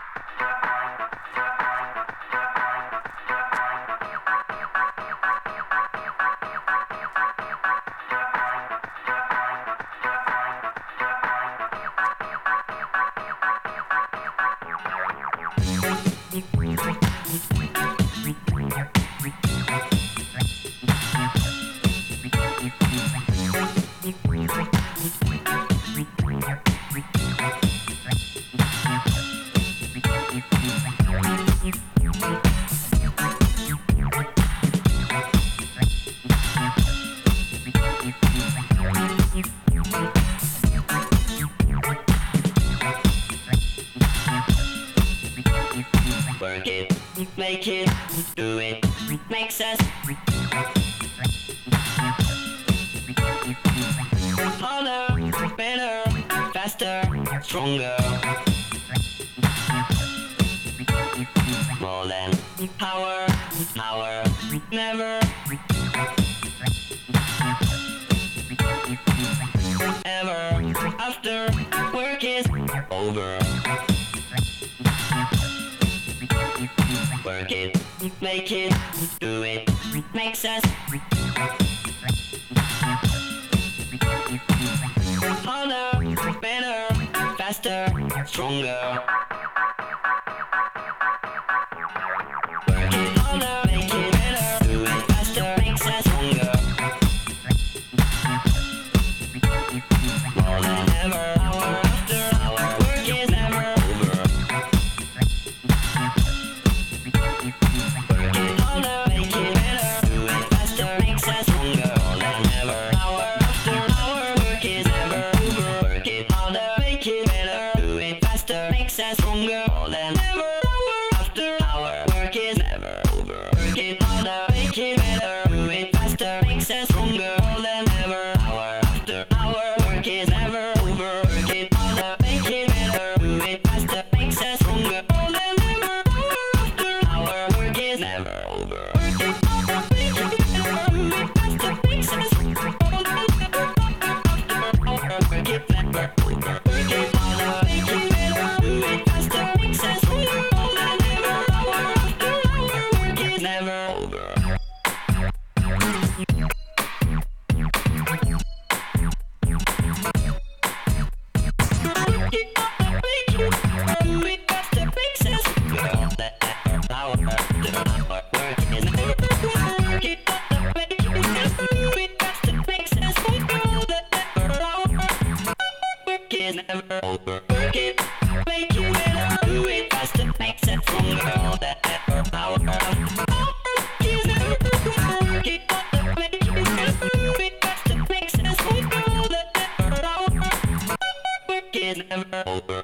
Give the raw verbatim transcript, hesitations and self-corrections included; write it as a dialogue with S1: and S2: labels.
S1: Work it, make it, do it, makes us harder, better, faster, stronger. More than power, power, never, ever, after work is over. Work it, make it, do it, makes us harder, better, faster, stronger. Work it harder, make it better, do it faster, makes us stronger. More than ever, hour after hour, work is never over. Work it harder, make it better, do it faster, makes us stronger. More than ever, hour after hour, work is never over. Work it harder, make it better, do it faster, makes us stronger. More than ever, hour after hour, work is never over. Work it harder, make it better, do it faster, makes us stronger. More than ever, hour after hour, work is never over. Work it harder, make it better, do it faster, makes us stronger. More than ever, hour after hour, work is never over. Work it harder, make it better, do it faster, makes us stronger. More than ever, hour after hour, work is never over. Work it harder, make it better, do it faster, makes us stronger. More than ever, hour after hour, work is never over. Never over. Work it, make it better, do it faster, makes it stronger. All that ever power. Work is never over. Work it harder, make it better, do it faster, makes it stronger. All that ever power. Work is never over.